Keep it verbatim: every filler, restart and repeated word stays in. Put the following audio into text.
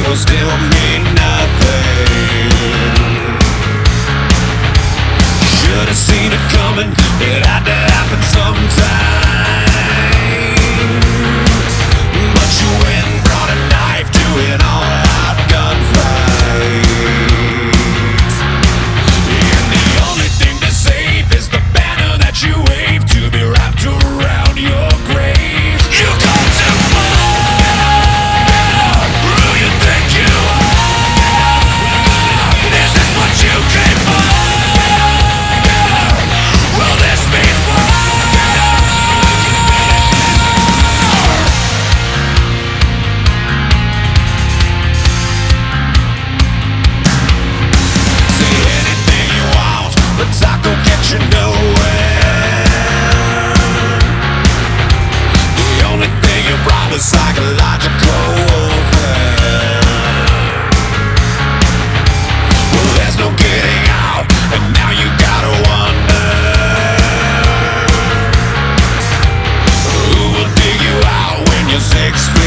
will still mean nothing. Should've seen it coming, it had to happen sometime. But you went and brought a knife to an all-out gunfight. And the only thing to save is the banner that you wave to be wrapped around your grave. You got to fire. Who you think you are? Is this what you came for? Will this be fire? Say anything you want, but talk will get you nowhere. The only thing you brought was psychological warfare. Well, there's no getting out, and now you gotta wonder who will dig you out when you're six feet